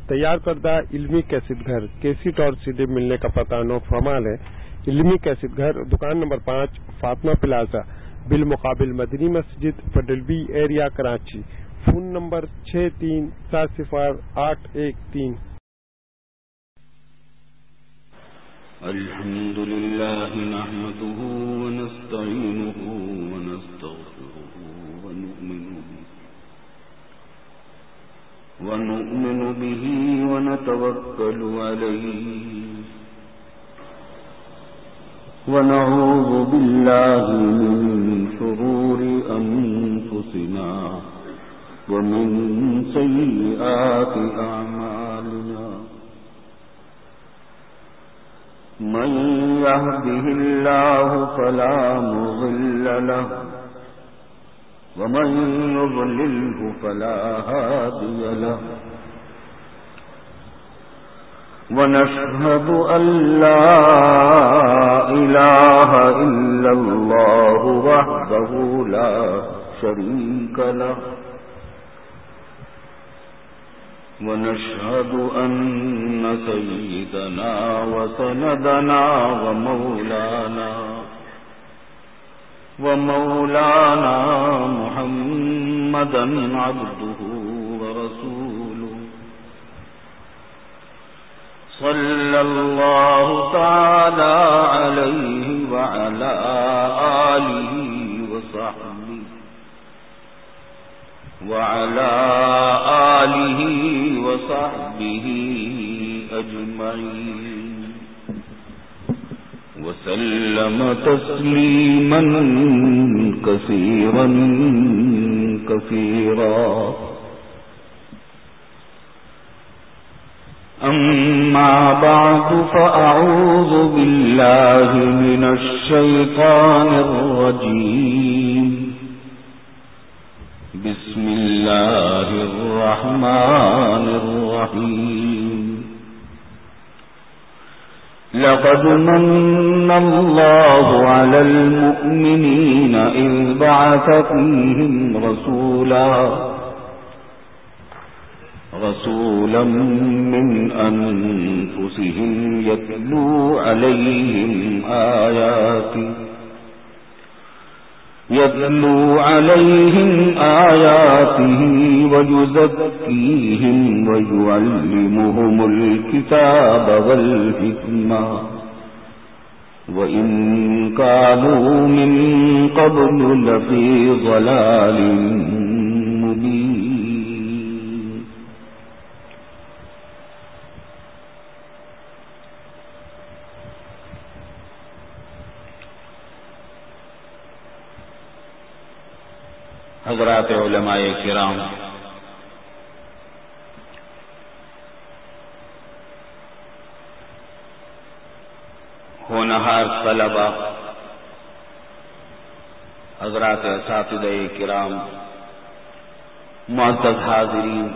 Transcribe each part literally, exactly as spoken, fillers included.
تیار کردہ علمی کیسٹ گھر کیسٹ اور سی ڈی ملنے کا پتہ نو فرمال ہے۔ علمی کیسٹ گھر دکان نمبر پانچ فاطمہ پلازا بالمقابل مدنی مسجد پڈلبی ایریا کراچی۔ فون نمبر چھ تین سات صفر آٹھ ایک تین۔ الحمد لله نحمده ونستعينه ونستغفره ونؤمن به ونؤمن به ونتوكل عليه ونعوذ بالله من شرور أنفسنا ومن سيئات أعمالنا من يهده الله فلا مضل له ومن يضلله فلا هادي له ونشهد أن لا إله إلا الله وحده لا شريك له ونشهد أن سيدنا وسندنا ومولانا ومولانا محمدا عبده ورسوله صلى الله تعالى عليه وعلى آله وصحبه وعلى آله وصحبه أجمعين وسلم تسليما كثيرا كثيرا أما بعد فأعوذ بالله من الشيطان الرجيم بسم الله الرحمن الرحيم لقد من الله على المؤمنين إذ بعث فيهم رسولا رسولا من أنفسهم يتلو عليهم آياته يتلو عليهم آياته ويزكيهم ويعلمهم الكتاب والحكمة وإن كانوا من قبل لفي ضلال مبين حضرات علماء کرام، ہونہار طلبہ، حضرات اساتذہ کرام، معزز حاضرین،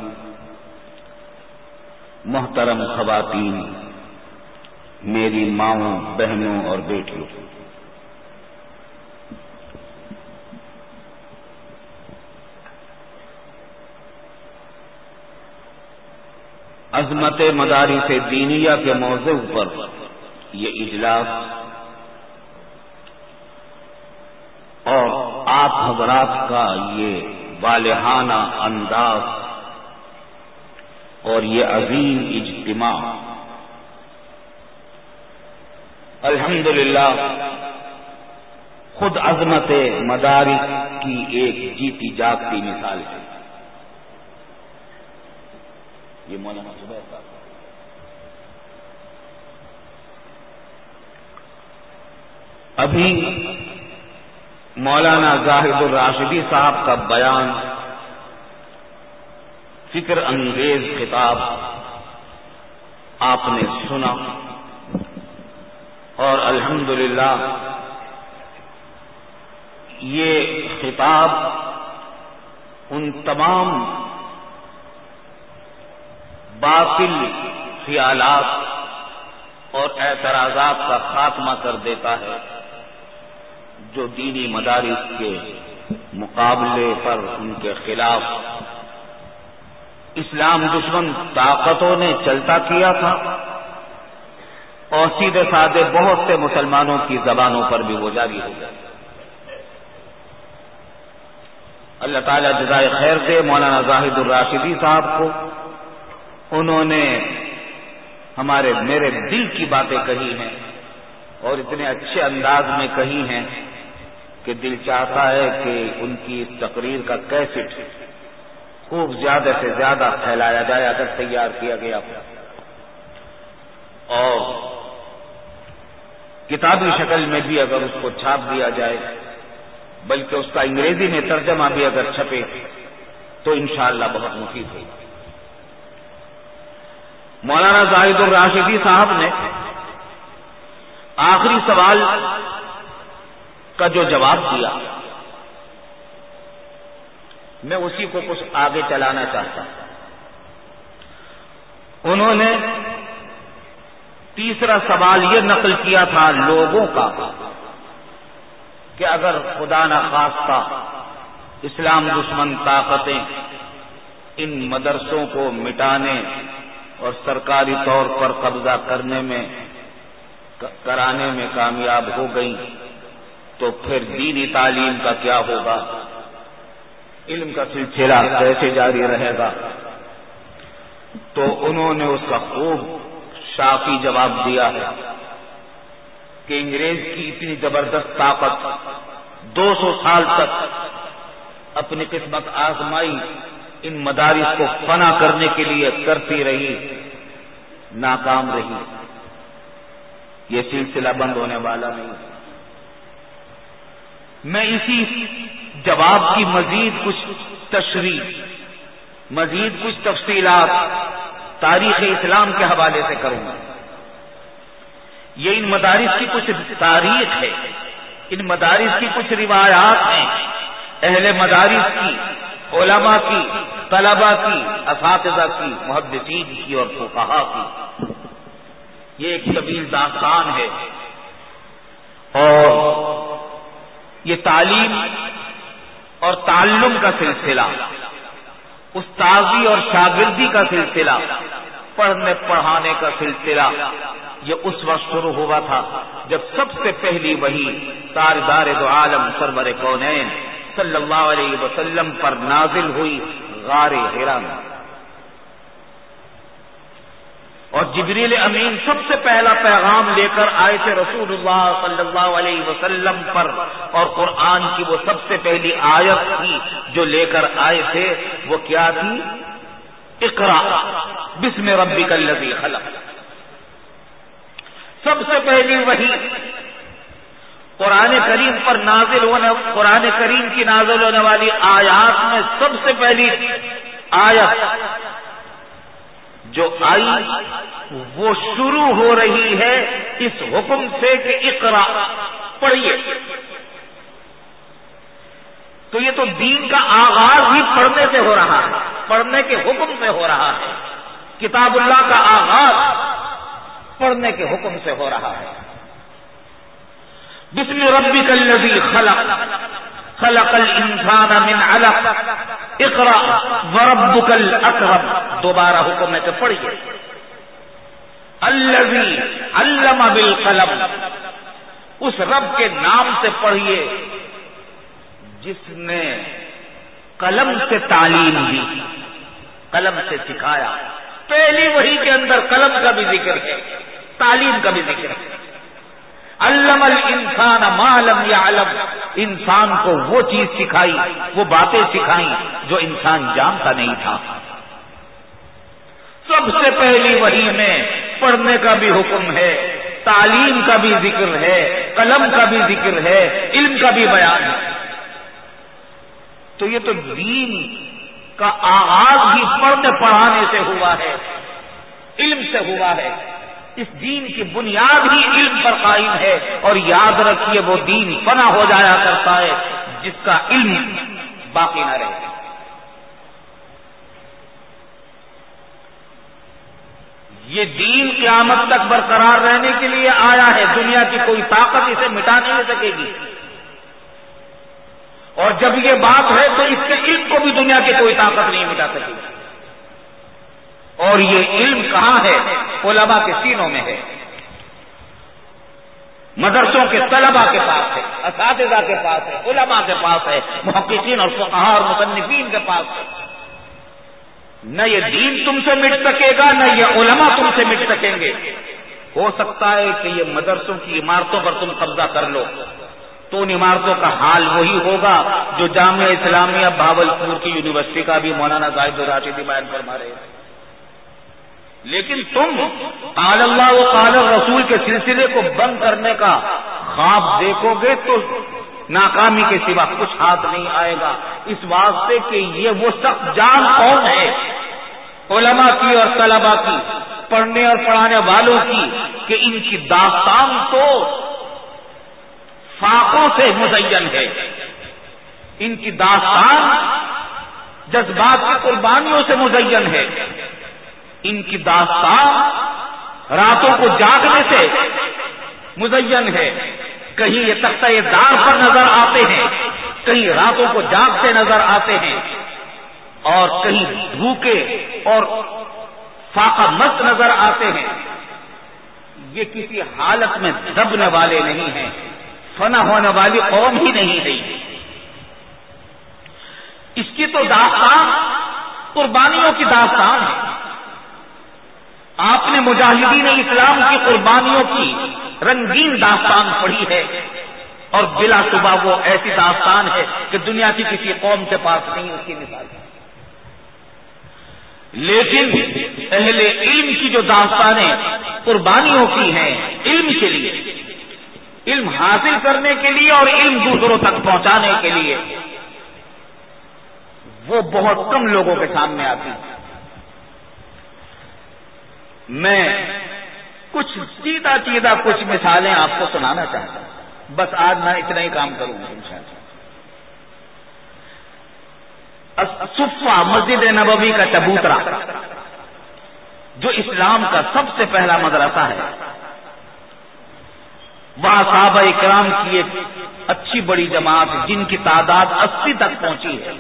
محترم خواتین، میری ماؤں، بہنوں اور بیٹیوں، عظمت مدارس دینیہ کے موضوع پر یہ اجلاس اور آپ حضرات کا یہ والہانہ انداز اور یہ عظیم اجتماع الحمدللہ خود عظمت مدارس کی ایک جیتی جاگتی مثال ہے۔ یہ مولانا زبیر صاحب ابھی مولانا زاہد الراشدی صاحب کا بیان، فکر انگیز خطاب آپ نے سنا، اور الحمدللہ یہ خطاب ان تمام باطل خیالات اور اعتراضات کا خاتمہ کر دیتا ہے جو دینی مدارس کے مقابلے پر ان کے خلاف اسلام دشمن طاقتوں نے چلتا کیا تھا اور سیدھے سادے بہت سے مسلمانوں کی زبانوں پر بھی وہ جاری ہو گیا۔ اللہ تعالیٰ جزائے خیر دے مولانا زاہد الراشدی صاحب کو، انہوں نے ہمارے میرے دل کی باتیں کہی ہیں اور اتنے اچھے انداز میں کہی ہیں کہ دل چاہتا ہے کہ ان کی اس تقریر کا کیسٹ خوب زیادہ سے زیادہ پھیلایا جائے اگر تیار کیا گیا اور کتابی شکل میں بھی اگر اس کو چھاپ دیا جائے، بلکہ اس کا انگریزی میں ترجمہ بھی اگر چھپے تو انشاءاللہ بہت مفید ہوگی۔ مولانا زاہد الراشدی صاحب نے آخری سوال کا جو جواب دیا میں اسی کو کچھ آگے چلانا چاہتا ہوں۔ انہوں نے تیسرا سوال یہ نقل کیا تھا لوگوں کا کہ اگر خدا نخواستہ اسلام دشمن طاقتیں ان مدرسوں کو مٹانے اور سرکاری طور پر قبضہ کرنے میں کرانے میں کامیاب ہو گئیں تو پھر دینی تعلیم کا کیا ہوگا، علم کا سلسلہ کیسے جاری رہے گا؟ تو انہوں نے اس کا خوب شافی جواب دیا ہے کہ انگریز کی اتنی زبردست طاقت دو سو سال تک اپنی قسمت آزمائی ان مدارس کو فنا کرنے کے لیے کرتی رہی، ناکام رہی، یہ سلسلہ بند ہونے والا نہیں۔ میں اسی جواب کی مزید کچھ تشریح، مزید کچھ تفصیلات تاریخ اسلام کے حوالے سے کروں گا۔ یہ ان مدارس کی کچھ تاریخ ہے، ان مدارس کی کچھ روایات ہیں، اہل مدارس کی، علماء کی، طلباء کی، اساتذہ کی، محدثین کی اور فقہاء کی۔ یہ ایک طویل داستان ہے اور یہ تعلیم اور تعلم کا سلسلہ، استاذی اور شاگردی کا سلسلہ، پڑھنے پڑھانے کا سلسلہ یہ اس وقت شروع ہوا تھا جب سب سے پہلی وحی تاجدار دو عالم سرور کونین صلی اللہ علیہ وسلم پر نازل ہوئی غار حرا میں، اور جبریل امین سب سے پہلا پیغام لے کر آئے تھے رسول اللہ صلی اللہ علیہ وسلم پر، اور قرآن کی وہ سب سے پہلی آیت تھی جو لے کر آئے تھے، وہ کیا تھی؟ اقرا بسم ربک الذی خلق۔ سب سے پہلی وحی قرآن کریم پر نازل ہونے، قرآن کریم کی نازل ہونے والی آیات میں سب سے پہلی آیت جو آئی وہ شروع ہو رہی ہے اس حکم سے کہ اقرا، پڑھیے۔ تو یہ تو دین کا آغاز ہی پڑھنے سے ہو رہا ہے، پڑھنے کے حکم سے ہو رہا ہے، کتاب اللہ کا آغاز پڑھنے کے حکم سے ہو رہا ہے۔ بسم ربک الذی خلق خلق الانسان من علق اقرا وربک الاکرم، دوبارہ حکم ہے کہ پڑھیے۔ الذی علم بالقلم، اس رب کے نام سے پڑھیے جس نے قلم سے تعلیم دی، قلم سے سکھایا۔ پہلی وحی کے اندر قلم کا بھی ذکر ہے، تعلیم کا بھی ذکر ہے۔ علم الانسان ما لم یعلم، انسان کو وہ چیز سکھائی، وہ باتیں سکھائیں جو انسان جانتا نہیں تھا۔ سب سے پہلی وحی میں پڑھنے کا بھی حکم ہے، تعلیم کا بھی ذکر ہے، قلم کا بھی ذکر ہے، علم کا بھی بیان ہے۔ تو یہ تو دین کا آغاز ہی پڑھنے پڑھانے سے ہوا ہے، علم سے ہوا ہے۔ اس دین کی بنیاد ہی علم پر قائم ہے، اور یاد رکھیے وہ دین فنا ہو جایا کرتا ہے جس کا علم باقی نہ رہے۔ یہ دین قیامت تک برقرار رہنے کے لیے آیا ہے، دنیا کی کوئی طاقت اسے مٹا نہیں سکے گی، اور جب یہ بات ہے تو اس کے علم کو بھی دنیا کی کوئی طاقت نہیں مٹا سکے گی۔ اور یہ علم کہاں ہے؟ علماء کے سینوں میں ہے، مدرسوں کے طلباء کے پاس ہے، اساتذہ کے پاس ہے، علماء کے پاس ہے، محققین اور فقہاء اور مصنفین کے پاس ہے۔ نہ یہ دین تم سے مٹ سکے گا، نہ یہ علماء تم سے مٹ سکیں گے۔ ہو سکتا ہے کہ یہ مدرسوں کی عمارتوں پر تم قبضہ کر لو تو ان عمارتوں کا حال وہی ہوگا جو جامعہ اسلامیہ بھاولپور کی یونیورسٹی کا بھی مولانا زاہد راشدی بیان فرما رہے ہیں۔ لیکن تم قال اللہ و قال الرسول کے سلسلے کو بند کرنے کا خواب دیکھو گے تو ناکامی کے سوا کچھ ہاتھ نہیں آئے گا، اس واسطے کہ یہ وہ سخت جان قوم ہے، علماء کی اور طلباء کی، پڑھنے اور پڑھانے والوں کی، کہ ان کی داستان تو فاقوں سے مزین ہے، ان کی داستان جذبات کی قربانیوں سے مزین ہے، ان کی داستان راتوں کو جاگنے سے مزین ہے۔ کہیں یہ تختہ دار پر نظر آتے ہیں، کہیں راتوں کو جاگتے نظر آتے ہیں، اور کہیں بھوکے اور فاقہ مست نظر آتے ہیں۔ یہ کسی حالت میں دبنے والے نہیں ہیں، فنا ہونے والی قوم ہی نہیں ہے۔ اس کی تو داستان قربانیوں کی داستان ہے۔ آپ نے مجاہدین اسلام کی قربانیوں کی رنگین داستان پڑھی ہے، اور بلا شبہ وہ ایسی داستان ہے کہ دنیا کی کسی قوم کے پاس نہیں اس کی مثال۔ لیکن اہل علم کی جو داستانیں قربانیوں کی ہیں علم کے لیے، علم حاصل کرنے کے لیے اور علم دوسروں تک پہنچانے کے لیے، وہ بہت کم لوگوں کے سامنے آتی ہیں۔ میں کچھ سیدھا سیدھا کچھ مثالیں آپ کو سنانا چاہتا ہوں، بس آج میں اتنا ہی کام کروں گا انشاءاللہ۔ صفہ مسجد نبوی کا چبوترا جو اسلام کا سب سے پہلا مدرسہ ہے، وہاں صحابہ اکرام کی ایک اچھی بڑی جماعت جن کی تعداد اسی تک پہنچی ہے،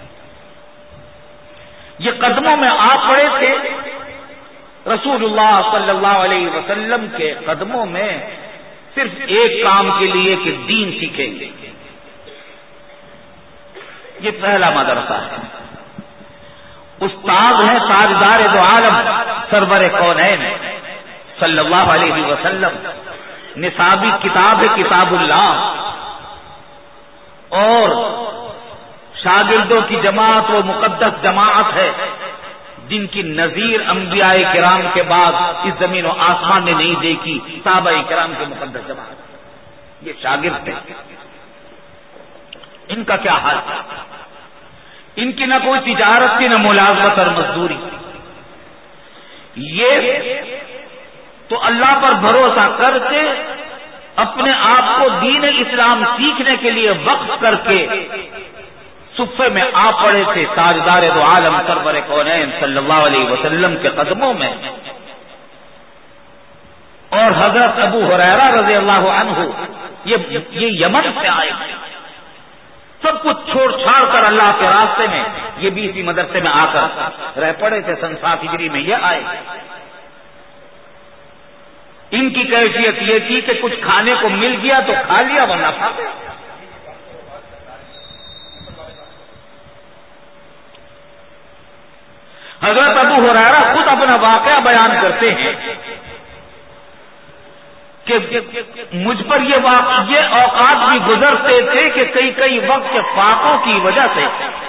یہ قدموں میں آ پڑے تھے رسول اللہ صلی اللہ علیہ وسلم کے قدموں میں صرف ایک کام کے لیے کہ دین سیکھیں گے۔ یہ پہلا مدرسہ ہے۔ استاد ہیں تاجدار دو عالم سرور کونین صلی اللہ علیہ وسلم، نصابی کتاب ہے کتاب اللہ، اور شاگردوں کی جماعت وہ مقدس جماعت ہے جن کی نظیر انبیاء کرام کے بعد اس زمین و آسمان نے نہیں دیکھی، صحابہ کرام کے مقدس جماعت۔ یہ شاگرد تھے، ان کا کیا حال تھا؟ ان کی نہ کوئی تجارت تھی، نہ ملازمت اور مزدوری۔ یہ تو اللہ پر بھروسہ کر کے اپنے آپ کو دین اسلام سیکھنے کے لیے وقف کر کے صفے میں آ پڑے تھے تاجدار دو عالم سرور کونین صلی اللہ علیہ وسلم کے قدموں میں۔ اور حضرت ابو ہریرہ رضی اللہ عنہ یہ یہ یمن سے آئے، سب کچھ چھوڑ چھاڑ کر اللہ کے راستے میں، یہ بھی اسی مدرسے میں آ کر رہ پڑے تھے۔ سن سات ہجری میں یہ آئے۔ ان کی کیفیت یہ تھی کہ کچھ کھانے کو مل گیا تو کھا لیا، ورنہ کھا گیا۔ حضرت ابو ہریرہ خود اپنا واقعہ بیان کرتے ہیں کہ مجھ پر یہ واقع یہ اوقات بھی گزرتے تھے کہ کئی کئی وقت کے فاقوں کی وجہ سے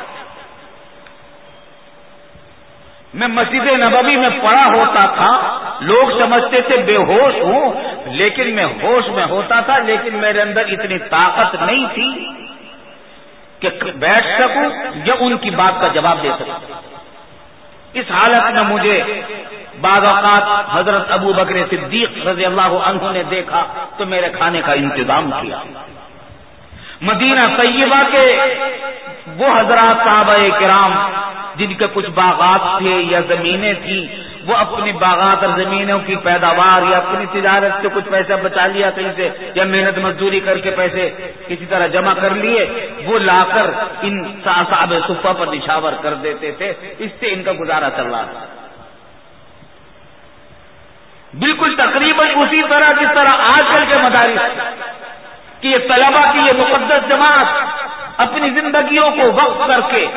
میں مسجد نبوی میں پڑا ہوتا تھا، لوگ سمجھتے تھے بے ہوش ہوں، لیکن میں ہوش میں ہوتا تھا، لیکن میرے اندر اتنی طاقت نہیں تھی کہ بیٹھ سکوں یا ان کی بات کا جواب دے سکوں۔ اس حالت میں مجھے بعض اوقات حضرت ابو بکر صدیق رضی اللہ عنہ نے دیکھا تو میرے کھانے کا انتظام کیا۔ مدینہ طیبہ کے وہ حضرات صحابہ کرام جن کے کچھ باغات تھے یا زمینیں تھیں، وہ اپنی باغات اور زمینوں کی پیداوار یا اپنی تجارت سے کچھ پیسہ بچا لیا کہیں سے، یا محنت مزدوری کر کے پیسے کسی طرح جمع کر لیے، وہ لا کر ان صحابہ صفہ پر نشاور کر دیتے تھے، اس سے ان کا گزارا چل رہا تھا۔ بالکل تقریباً اسی طرح جس طرح آج کل کے مدارس کہ یہ طلبہ کی یہ مقدس جماعت اپنی زندگیوں کو وقف کر کے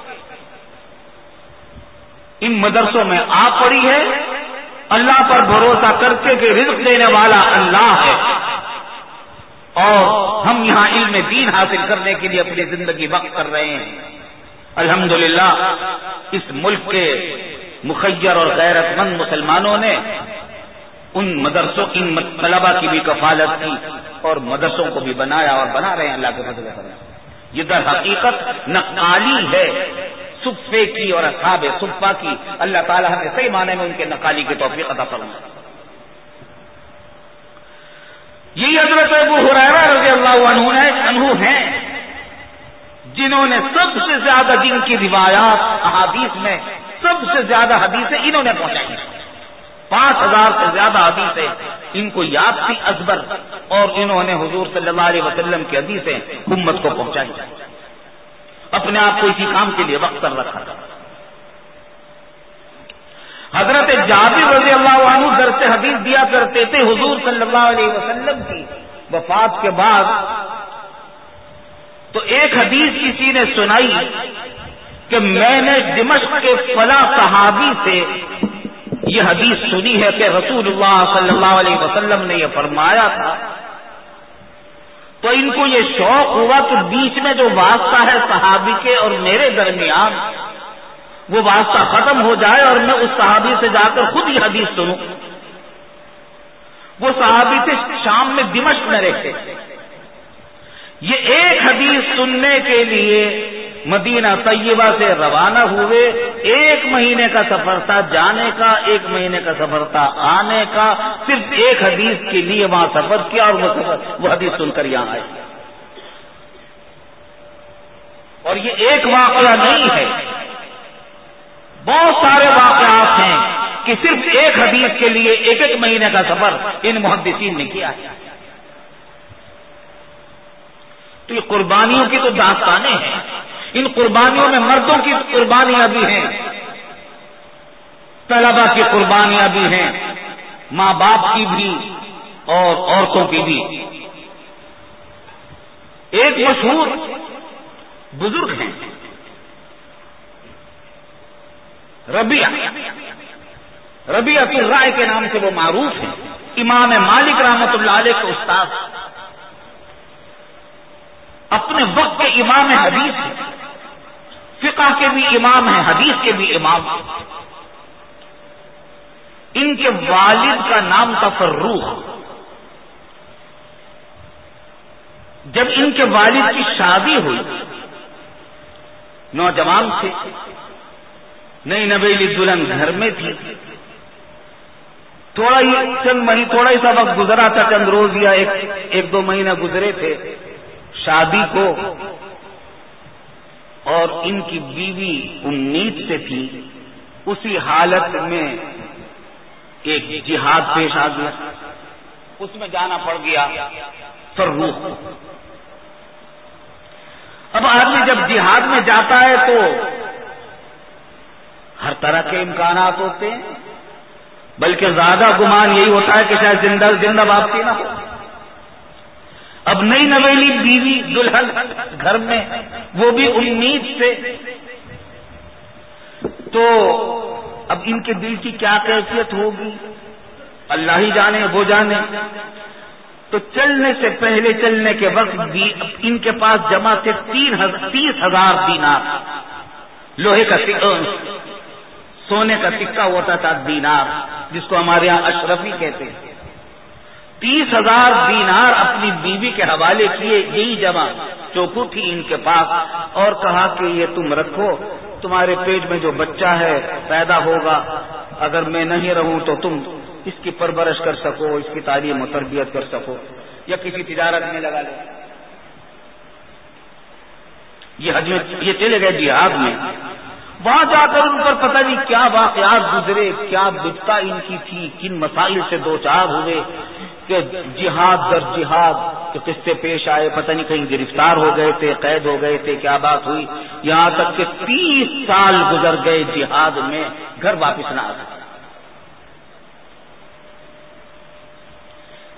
ان مدرسوں میں آ پڑی ہے، اللہ پر بھروسہ کرتے کہ رزق دینے والا اللہ ہے، اور ہم یہاں علم دین حاصل کرنے کے لیے اپنی زندگی وقف کر رہے ہیں۔ الحمدللہ اس ملک کے مخیر اور غیرت مند مسلمانوں نے ان مدرسوں ان طلبہ کی بھی کفالت کی اور مدرسوں کو بھی بنایا اور بنا رہے ہیں اللہ کے فضل سے۔ یہ در حقیقت نقالی ہے صفے کی اور اصحاب صفہ کی، اللہ تعالیٰ ہمیں صحیح معنی میں ان کے نقالی کی توفیق عطا فرمائے۔ یہی حضرت ابو ہریرہ رضی اللہ عنہ عنہ ہیں جنہوں نے سب سے زیادہ دین کی روایات احادیث میں سب سے زیادہ حدیثیں انہوں نے پہنچائی، پانچ ہزار سے زیادہ حدیثیں ان کو یاد تھی ازبر، اور انہوں نے حضور صلی اللہ علیہ وسلم کی حدیثیں امت کو پہنچائی، اپنے آپ کو اسی کام کے لیے وقت کر رکھا تھا۔ حضرت جابر رضی اللہ عنہ درس حدیث دیا کرتے تھے حضور صلی اللہ علیہ وسلم کی وفات کے بعد، تو ایک حدیث کسی نے سنائی کہ میں نے دمشق کے فلاں صحابی سے یہ حدیث سنی ہے کہ رسول اللہ صلی اللہ علیہ وسلم نے یہ فرمایا تھا، تو ان کو یہ شوق ہوا کہ بیچ میں جو واسطہ ہے صحابی کے اور میرے درمیان وہ واسطہ ختم ہو جائے اور میں اس صحابی سے جا کر خود یہ حدیث سنوں۔ وہ صحابی سے شام میں دمشق میں رہتے، یہ ایک حدیث سننے کے لیے مدینہ طیبہ سے روانہ ہوئے، ایک مہینے کا سفر تھا جانے کا، ایک مہینے کا سفر تھا آنے کا، صرف ایک حدیث کے لیے وہاں سفر کیا اور وہ سفر وہ حدیث سن کر یہاں آئے۔ اور یہ ایک واقعہ نہیں ہے، بہت سارے واقعات ہیں کہ صرف ایک حدیث کے لیے ایک ایک مہینے کا سفر ان محدثین نے کیا ہے۔ تو یہ قربانیوں کی تو داستانیں ہیں، ان قربانیوں میں مردوں کی قربانیاں بھی ہیں، طلبہ کی قربانیاں بھی ہیں، ماں باپ کی بھی اور عورتوں کی بھی۔ ایک مشہور بزرگ ہیں ربیعہ ربیعۃ الرائے کے نام سے وہ معروف ہیں، امام مالک رحمۃ اللہ علیہ کے استاد، اپنے وقت کے امام حدیث ہیں، فقہ کے بھی امام ہیں، حدیث کے بھی امام ہیں۔ ان کے والد کا نام تھا فروخ۔ جب ان کے والد کی شادی ہوئی، نوجوان تھے، نئی نویلی دلہن گھر میں تھی، تھوڑا ہی چند مہینے تھوڑا ہی سا وقت گزرا تھا، چند روز یا ایک ایک دو مہینے گزرے تھے شادی کو، اور ان کی بیوی امید سے تھی، اسی حالت میں ایک جہاد پیش آ گیا، اس میں جانا پڑ گیا فروخ کو۔ اب آدمی جب جہاد میں جاتا ہے تو ہر طرح کے امکانات ہوتے ہیں، بلکہ زیادہ گمان یہی ہوتا ہے کہ شاید زندہ زندہ واپسی نہ ہو۔ اب نئی نویلی بیوی دلہن گھر میں، وہ بھی امید سے، تو اب ان کے دل کی کیا کیفیت ہوگی اللہ ہی جانے وہ جانے۔ تو چلنے سے پہلے، چلنے کے وقت بھی ان کے پاس جمع تھے تین تیس ہزار دینار، لوہے کا سونے کا سکہ ہوتا تھا دینار، جس کو ہمارے یہاں اشرفی کہتے ہیں۔ تیس ہزار دینار اپنی بیوی کے حوالے کیے، یہی جمع چوکو تھی ان کے پاس، اور کہا کہ یہ تم رکھو، تمہارے پیٹ میں جو بچہ ہے پیدا ہوگا، اگر میں نہیں رہوں تو تم اس کی پرورش کر سکو، اس کی تعلیم و تربیت کر سکو، یا کسی تجارت میں لگا لو۔ یہ حج یہ چلے گئے جہاد میں، وہاں جا کر ان پر پتہ نہیں کیا واقعات گزرے، کیا بدتا ان کی تھی، کن مسائل سے دو چار ہوئے کہ جہاد در جہاد کے قصے پیش آئے، پتہ نہیں کہیں گرفتار ہو گئے تھے، قید ہو گئے تھے، کیا بات ہوئی، یہاں تک کہ تیس سال گزر گئے جہاد میں، گھر واپس نہ آ سکے۔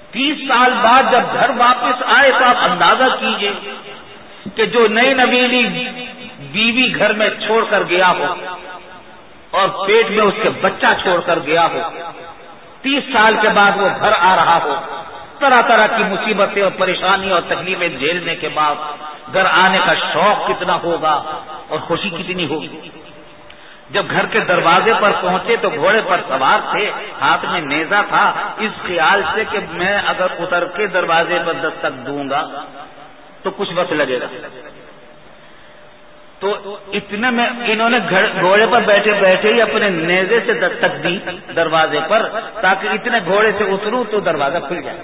تیس سال بعد جب گھر واپس آئے تو آپ اندازہ کیجئے کہ جو نئی نویلی بیوی گھر میں چھوڑ کر گیا ہو اور پیٹ میں اس کے بچہ چھوڑ کر گیا ہو، تیس سال کے بعد وہ گھر آ رہا ہو، طرح طرح کی مصیبتیں اور پریشانی اور تکلیفیں جھیلنے کے بعد گھر آنے کا شوق کتنا ہوگا اور خوشی کتنی ہوگی۔ جب گھر کے دروازے پر پہنچے تو گھوڑے پر سوار تھے، ہاتھ میں نیزہ تھا، اس خیال سے کہ میں اگر اتر کے دروازے پر دستک دوں گا تو کچھ وقت لگے گا، تو اتنے میں انہوں نے گھوڑے پر بیٹھے بیٹھے ہی اپنے نیزے سے دستک دی دروازے پر، تاکہ اتنے گھوڑے سے اتروں تو دروازہ کھل جائے۔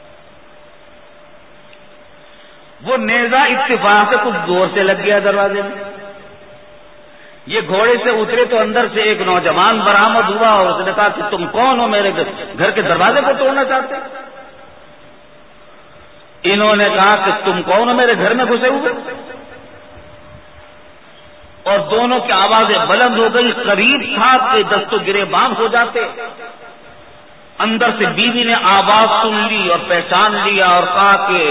وہ نیزہ اتفاق سے کچھ زور سے لگ گیا دروازے میں، یہ گھوڑے سے اترے تو اندر سے ایک نوجوان برآمد ہوا اور اس نے کہا کہ تم کون ہو، میرے گھر کے دروازے کو توڑنا چاہتے؟ انہوں نے کہا کہ تم کون ہو میرے گھر میں گھسے ہوئے؟ اور دونوں کی آوازیں بلند ہو گئی، قریب تھا کہ دست و گریبان ہو جاتے۔ اندر سے بیوی نے آواز سن لی اور پہچان لیا اور کہا کہ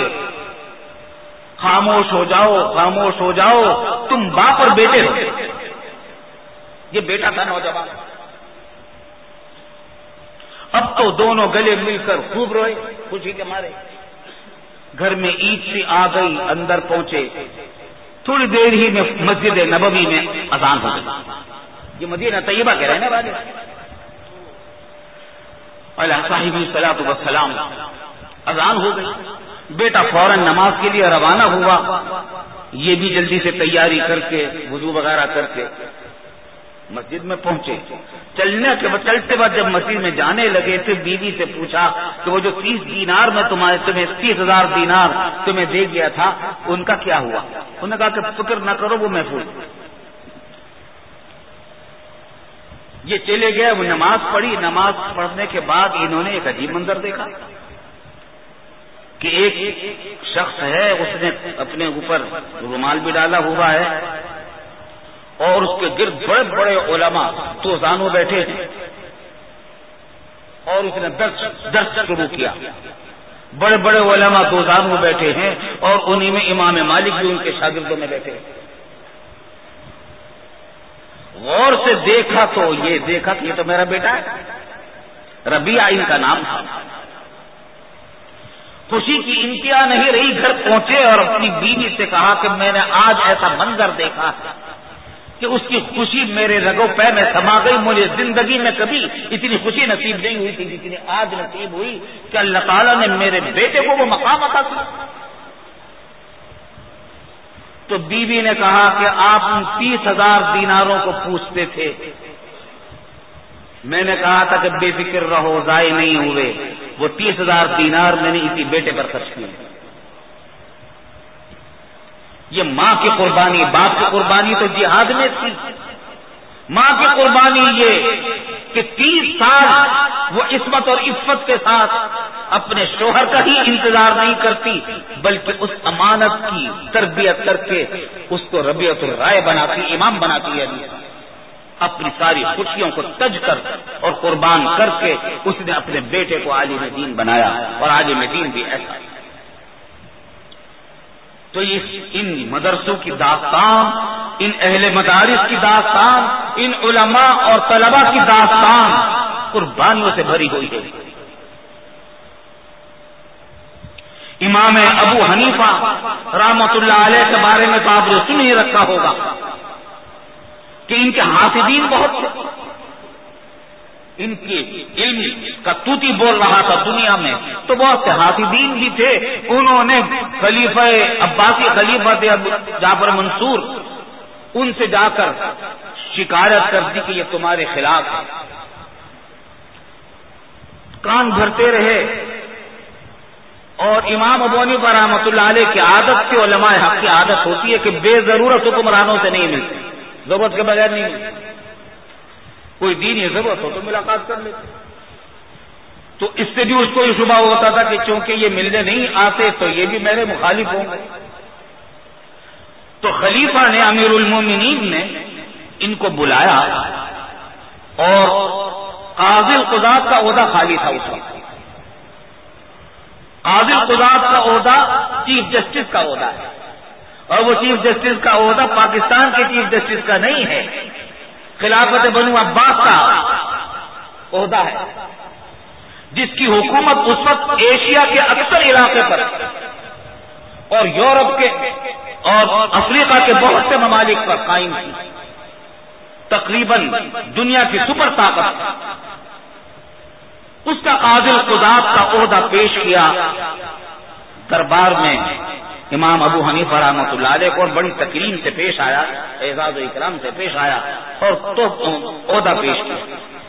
خاموش ہو جاؤ، خاموش ہو جاؤ، تم باپ اور بیٹے ہو۔ یہ بیٹا تھا نوجوان۔ اب تو دونوں گلے مل کر خوب روئے خوشی کے مارے۔ گھر میں عید سی آ گئی، اندر پہنچے، تھوڑی دیر ہی میں مسجد نبوی میں اذان ہو گئی۔ یہ مدینہ طیبہ کے رہنے والے علیہ صاحب الصلاۃ والسلام، اذان ہو گئی، بیٹا فوراً نماز کے لیے روانہ ہوا، یہ بھی جلدی سے تیاری کر کے وضو وغیرہ کر کے مسجد میں پہنچے۔ چلنے کے چلتے بعد جب مسجد میں جانے لگے تھے، بیوی سے پوچھا کہ وہ جو تیس دینار میں تمہارے تمہیں تیس ہزار دینار تمہیں دے گیا تھا، ان کا کیا ہوا؟ انہوں نے کہا کہ فکر نہ کرو، وہ محفوظ۔ یہ چلے گئے، وہ نماز پڑھی، نماز پڑھنے کے بعد انہوں نے ایک عجیب منظر دیکھا کہ ایک شخص ہے، اس نے اپنے اوپر رومال بھی ڈالا ہوا ہے اور اس کے گرد بڑے بڑے علماء تو زانو بیٹھے ہیں، اور اس نے درس درس شروع کیا۔ بڑے بڑے علماء دو زانو بیٹھے ہیں اور انہی میں امام مالک بھی ان کے شاگردوں میں بیٹھے ہیں۔ غور سے دیکھا تو یہ دیکھا کہ یہ تو میرا بیٹا ہے، ربیعہ ان کا نام تھا۔ خوشی کی انتہا نہیں رہی، گھر پہنچے اور اپنی بیوی سے کہا کہ میں نے آج ایسا منظر دیکھا کہ اس کی خوشی میرے رگو پہ میں سما گئی، مجھے زندگی میں کبھی اتنی خوشی نصیب نہیں ہوئی تھی جتنی آج نصیب ہوئی کہ اللہ تعالیٰ نے میرے بیٹے کو وہ مقام عطا کیا۔ تو بیوی نے کہا کہ آپ ان تیس ہزار دیناروں کو پوچھتے تھے، میں نے کہا تھا کہ بے فکر رہو، ضائع نہیں ہوئے، وہ تیس ہزار دینار میں نے اسی بیٹے پر خرچ کیے۔ یہ ماں کی قربانی، باپ کی قربانی تو جہاد میں تھی، ماں کی قربانی یہ کہ تیس سال وہ عصمت اور عفت کے ساتھ اپنے شوہر کا ہی انتظار نہیں کرتی، بلکہ اس امانت کی تربیت کر کے اس کو ربیعۃ الرائے بناتی، امام بناتی ہے، اپنی ساری خوشیوں کو تج کر اور قربان کر کے اس نے اپنے بیٹے کو عالم دین بنایا، اور عالم دین بھی ایسا۔ تو ان مدرسوں کی داستان، ان اہل مدارس کی داستان، ان علماء اور طلباء کی داستان قربانیوں سے بھری ہوئی ہے۔ امام ابو حنیفہ رحمۃ اللہ علیہ کے بارے میں تو آپ نے سن ہی رکھا ہوگا کہ ان کے حافظین بہت تھے، ان کے علم کا توتی بول رہا تھا دنیا میں، تو بہت سے حافظین بھی تھے۔ انہوں نے خلیفہ عباسی خلیفہ تھے جعفر منصور، ان سے جا کر شکایت کر دی کہ یہ تمہارے خلاف ہے، کان بھرتے رہے۔ اور امام ابو حنیفہ رحمۃ اللہ علیہ کی عادت سے، علماء حق کی عادت ہوتی ہے کہ بے ضرورت حکمرانوں سے نہیں ملتے، ضرورت کے بغیر نہیں ملتے، کوئی دینی ضرورت ہو تو ملاقات کر لیتے۔ تو اس سے بھی اس کو یہ شبہ ہوتا تھا کہ چونکہ یہ ملنے نہیں آتے تو یہ بھی میرے مخالف ہوں گے۔ تو خلیفہ نے، امیر المومنین نے ان کو بلایا، اور قاضی القضات کا عہدہ خالی تھا اس وقت، قاضی القضات کا عہدہ چیف جسٹس کا عہدہ ہے، اور وہ چیف جسٹس کا عہدہ پاکستان کے چیف جسٹس کا نہیں ہے، خلافت بنو عباس کا عہدہ ہے، جس کی حکومت اس وقت ایشیا کے اکثر علاقے پر اور یورپ کے اور افریقہ کے بہت سے ممالک پر قائم تھی، تقریباً دنیا کی سپر طاقت۔ اس کا قاضی القضات کا عہدہ پیش کیا دربار میں امام ابو حنیفہ رحمۃ اللہ علیہ کو، اور بڑی تکریم سے پیش آیا، اعزاز و اکرام سے پیش آیا اور تو عہدہ پیش کیا۔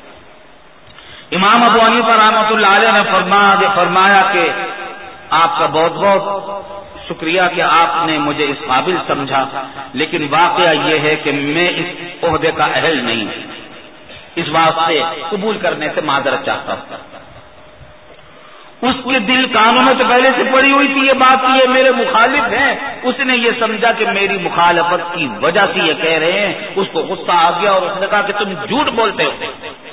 امام ابو حنیفہ رحمۃ اللہ علیہ نے فرمایا فرمایا کہ آپ کا بہت بہت شکریہ کہ آپ نے مجھے اس قابل سمجھا، لیکن واقعہ یہ ہے کہ میں اس عہدے کا اہل نہیں، اس واسطے قبول کرنے سے معذرت چاہتا ہوں۔ اس کے دل کانوں میں تو پہلے سے پڑی ہوئی تھی یہ بات کہ یہ میرے مخالف ہیں، اس نے یہ سمجھا کہ میری مخالفت کی وجہ سے یہ کہہ رہے ہیں، اس کو غصہ آ گیا اور اس نے کہا کہ تم جھوٹ بولتے ہو۔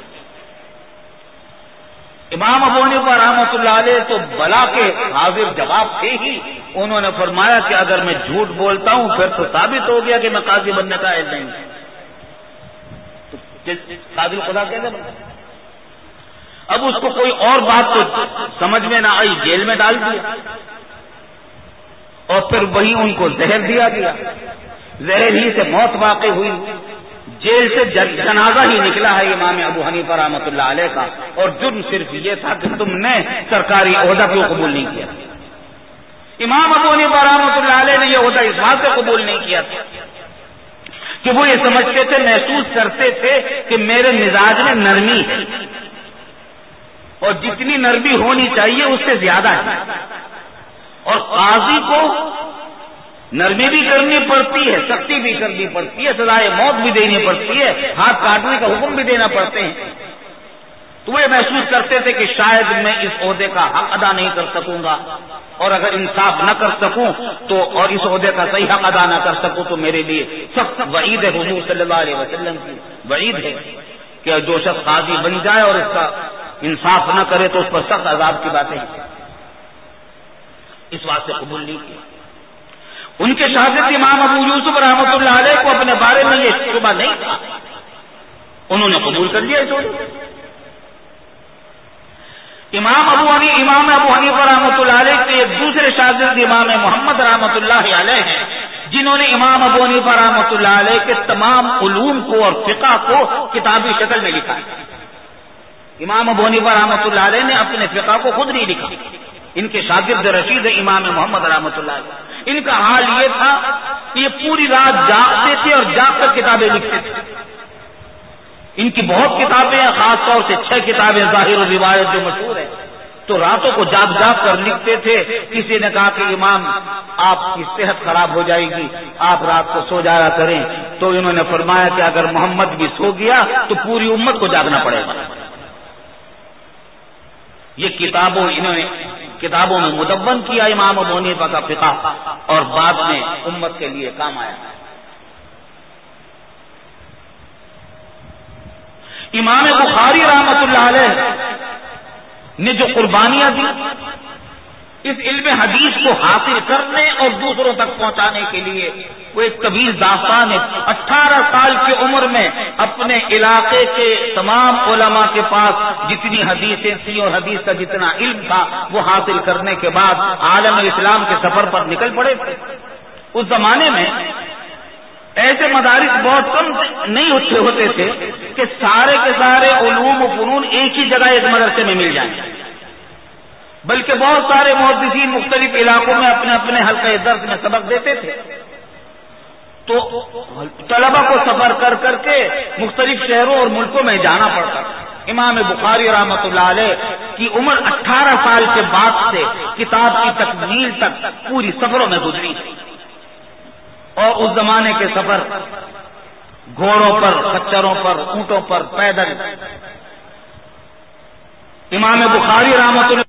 امام ابو حنیفہ رحمۃ اللہ علیہ تو بلا کے حاضر جواب تھے ہی، انہوں نے فرمایا کہ اگر میں جھوٹ بولتا ہوں پھر تو ثابت ہو گیا کہ میں قاضی بننے کا اہل نہیں، تو قاضی القضاء کیسے بنا؟ اب اس کو کوئی اور بات تو سمجھ میں نہ آئی، جیل میں ڈال دیا، اور پھر وہی ان کو زہر دیا گیا، زہر ہی سے موت واقع ہوئی، جیل سے جنازہ ہی نکلا ہے امام ابو حنیفہ رحمۃ اللہ علیہ کا، اور جرم صرف یہ تھا کہ تم نے سرکاری عہدہ کیوں قبول نہیں کیا۔ امام ابو حنیفہ رحمۃ اللہ علیہ نے یہ عہدہ اس بات سے قبول نہیں کیا تھا کہ وہ یہ سمجھتے تھے، محسوس کرتے تھے کہ میرے مزاج میں نرمی ہے، اور جتنی نرمی ہونی چاہیے اس سے زیادہ ہے، اور قاضی کو نرمی بھی کرنی پڑتی ہے، سختی بھی کرنی پڑتی ہے، سزائے موت بھی دینی پڑتی ہے، ہاتھ کاٹنے کا حکم بھی دینا پڑتے ہیں۔ تو وہ محسوس کرتے تھے کہ شاید میں اس عہدے کا حق ادا نہیں کر سکوں گا، اور اگر انصاف نہ کر سکوں تو اور اس عہدے کا صحیح حق ادا نہ کر سکوں تو میرے لیے سخت وعید ہے، حضور صلی اللہ علیہ وسلم کی وعید ہے کہ جو شخص قاضی بن جائے اور اس کا انصاف نہ کرے تو اس پر سخت عذاب کی باتیں ہیں، اس واسطے قبول نہیں کیا۔ ان کے شاگرد امام ابو یوسف رحمۃ اللہ علیہ کو اپنے بارے میں یہ شبہ نہیں تھا، انہوں نے قبول کر لیا اس عہدے۔ امام ابو حنی امام ابو حنیفہ رحمۃ اللہ علیہ کے ایک دوسرے شاگرد امام محمد رحمۃ اللہ علیہ ہیں، جنہوں نے امام ابو حنیفہ رحمۃ اللہ علیہ کے تمام علوم کو اور فقہ کو کتابی شکل میں لکھا ہے۔ امام ابو حنیفہ رحمۃ اللہ علیہ نے اپنے فقہ کو خود نہیں لکھا، ان کے شاگرد رشید امام محمد رحمۃ اللہ علیہ، ان کا حال یہ تھا کہ یہ پوری رات جاگتے تھے اور جاگ کر کتابیں لکھتے تھے۔ ان کی بہت کتابیں ہیں، خاص طور سے چھ کتابیں ظاہر و روایت جو مشہور ہے، تو راتوں کو جاگ جاگ کر لکھتے تھے۔ کسی نے کہا کہ امام آپ کی صحت خراب ہو جائے گی، آپ رات کو سو جایا کریں، تو انہوں نے فرمایا کہ اگر محمد بھی سو گیا تو پوری امت کو جاگنا پڑے گا۔ یہ کتابوں انہوں نے کتابوں میں مدون کیا امام ابو حنیفہ کا فقہ، اور بعد میں امت کے لیے کام آیا۔ امام بخاری رحمۃ اللہ علیہ نے جو قربانیاں دی اس علم حدیث کو حاصل کرنے اور دوسروں تک پہنچانے کے لیے، وہ ایک طویل داستان ہے۔ اٹھارہ سال کی عمر میں اپنے علاقے کے تمام علماء کے پاس جتنی حدیثیں تھیں اور حدیث کا جتنا علم تھا وہ حاصل کرنے کے بعد عالم اسلام کے سفر پر نکل پڑے تھے۔ اس زمانے میں ایسے مدارس بہت کم نہیں اٹھے ہوتے تھے کہ سارے کے سارے علوم و فنون ایک ہی جگہ ایک مدرسے میں مل جائیں، بلکہ بہت سارے محدثین مختلف علاقوں میں اپنے اپنے حلقہ درس میں سبق دیتے تھے، تو طلبہ کو سفر کر کر کے مختلف شہروں اور ملکوں میں جانا پڑتا۔ امام بخاری رحمۃ اللہ علیہ کی عمر اٹھارہ سال کے بعد سے کتاب کی تکمیل تک پوری سفروں میں گزری، اور اس زمانے کے سفر گھوڑوں پر، خچروں پر، اونٹوں پر، پیدل۔ امام بخاری رحمۃ اللہ